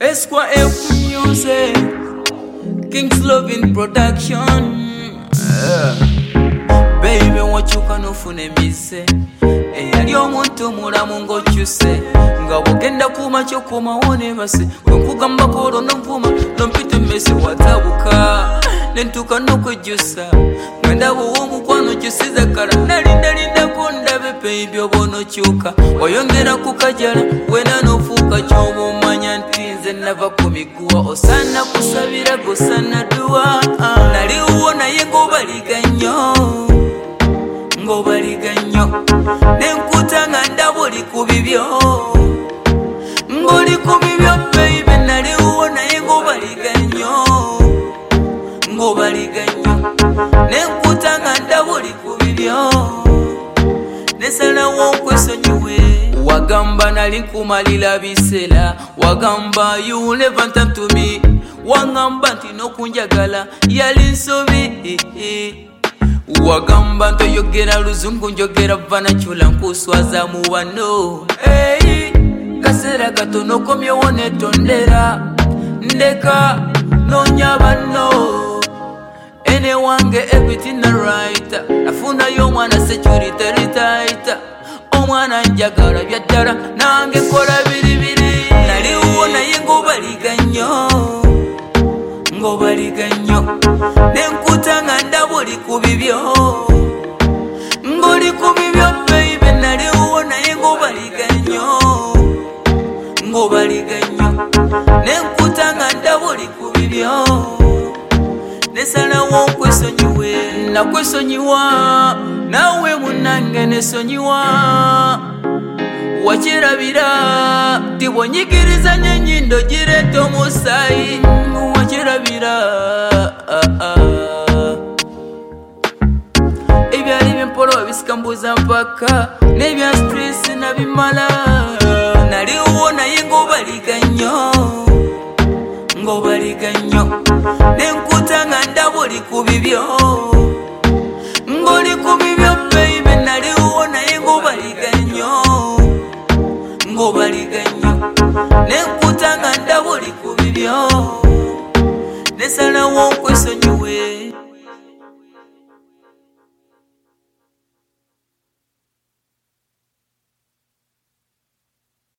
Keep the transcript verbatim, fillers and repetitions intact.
Esqua F Music, King's Loving Production. uh. Baby, what you can ofune mise eyali omuntu mulamu ng'okyuse nga bwogenda kuuma kyokoma wone base wenkugambako olwo nonvuma nompita mmese watabuka nentuuka n'okwejjusa nga ndaba ow'omukwano kyusiza kala nalindalindako ndabe baby oba onokyuka oyongera ku kajala wena n'ofuuka ky'oba omanya nti nze nava ku miguwa osaana kusabira gosaana duwa naliwo naye ng'obaliga nnyo ng'obaliga nnyo nenkuta nga ndaba oli ku bibyo ng'oli ku bibyo baby naliwo naye ng'obaliga nnyo ng'obaliga nnyo nenkuta nga ndaba oli ku bibyo nesalawo nkwesonyiwe wagamba nali nkumalira biseera wagamba you never turn to me wagamba nti n'okunjagala yali nsobi wagamba ntoyogera luzungu njogera vanakyula nkuswaza mu bano hey, kaseera katono okomyewo netondera ndeka nonya bano ene wange everything right nafunayo omwana security retight omwana njagala byaddala nange kola biribiri naliwo naye ng'obaliga nnyo ng'obaliga nnyo nenkuta nga ndaba oli ku bibyo ng'oli ku bibyo baby naliwo naye ng'obaliga nnyo ng'obaliga nnyo nenkuta nga ndaba oli ku bibyo nesalawo nkwesonyiwe nakwesonyiwa nawe munange nesonyiwa wakirabira ti bwonyigirizanya ennyindo gireeta omusaayi wakirabira ebyali byempola wabisikambuza mpaka n'ebya stress nabimala naliwo naye ng'obaliga nnyo ng'obaliga nnyo nenkuta nga ndaba oli ku bibyo ng'oli ku bibyo baby naliwo naye ng'obaliga nnyo ng'obaliga nnyo nenkuta nga ndaba oli ku bibyo nesalawo nkwesonyiwe